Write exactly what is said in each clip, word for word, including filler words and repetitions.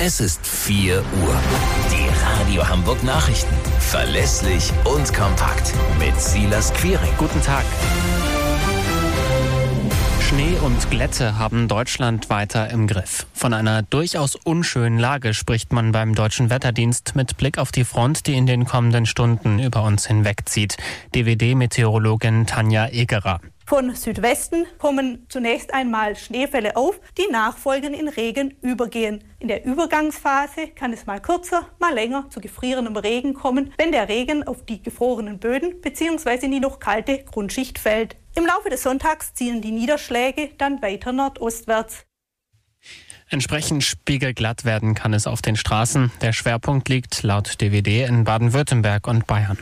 Es ist vier Uhr. Die Radio Hamburg Nachrichten. Verlässlich und kompakt. Mit Silas Quiring. Guten Tag. Schnee und Glätte haben Deutschland weiter im Griff. Von einer durchaus unschönen Lage spricht man beim Deutschen Wetterdienst mit Blick auf die Front, die in den kommenden Stunden über uns hinwegzieht. D W D-Meteorologin Tanja Egerer. Von Südwesten kommen zunächst einmal Schneefälle auf, die nachfolgend in Regen übergehen. In der Übergangsphase kann es mal kürzer, mal länger zu gefrierendem Regen kommen, wenn der Regen auf die gefrorenen Böden bzw. in die noch kalte Grundschicht fällt. Im Laufe des Sonntags ziehen die Niederschläge dann weiter nordostwärts. Entsprechend spiegelglatt werden kann es auf den Straßen. Der Schwerpunkt liegt laut D W D in Baden-Württemberg und Bayern.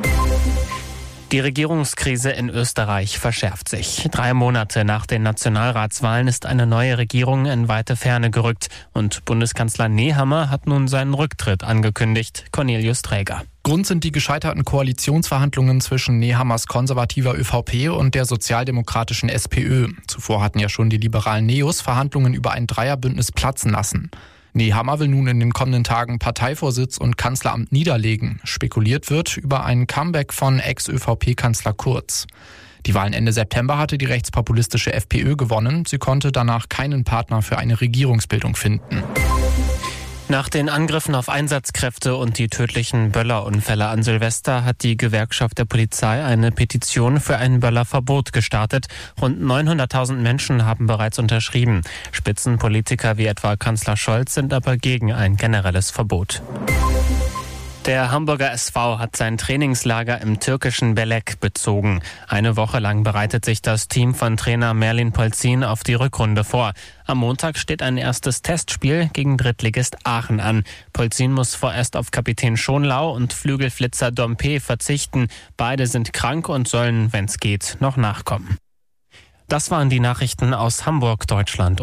Die Regierungskrise in Österreich verschärft sich. Drei Monate nach den Nationalratswahlen ist eine neue Regierung in weite Ferne gerückt. Und Bundeskanzler Nehammer hat nun seinen Rücktritt angekündigt. Cornelius Träger. Grund sind die gescheiterten Koalitionsverhandlungen zwischen Nehammers konservativer ÖVP und der sozialdemokratischen SPÖ. Zuvor hatten ja schon die liberalen Neos Verhandlungen über ein Dreierbündnis platzen lassen. Nehammer will nun in den kommenden Tagen Parteivorsitz und Kanzleramt niederlegen. Spekuliert wird über ein Comeback von Ex-ÖVP-Kanzler Kurz. Die Wahlen Ende September hatte die rechtspopulistische FPÖ gewonnen. Sie konnte danach keinen Partner für eine Regierungsbildung finden. Nach den Angriffen auf Einsatzkräfte und die tödlichen Böllerunfälle an Silvester hat die Gewerkschaft der Polizei eine Petition für ein Böllerverbot gestartet. Rund neunhunderttausend Menschen haben bereits unterschrieben. Spitzenpolitiker wie etwa Kanzler Scholz sind aber gegen ein generelles Verbot. Der Hamburger S V hat sein Trainingslager im türkischen Belek bezogen. Eine Woche lang bereitet sich das Team von Trainer Merlin Polzin auf die Rückrunde vor. Am Montag steht ein erstes Testspiel gegen Drittligist Aachen an. Polzin muss vorerst auf Kapitän Schonlau und Flügelflitzer Dompe verzichten. Beide sind krank und sollen, wenn es geht, noch nachkommen. Das waren die Nachrichten aus Hamburg, Deutschland.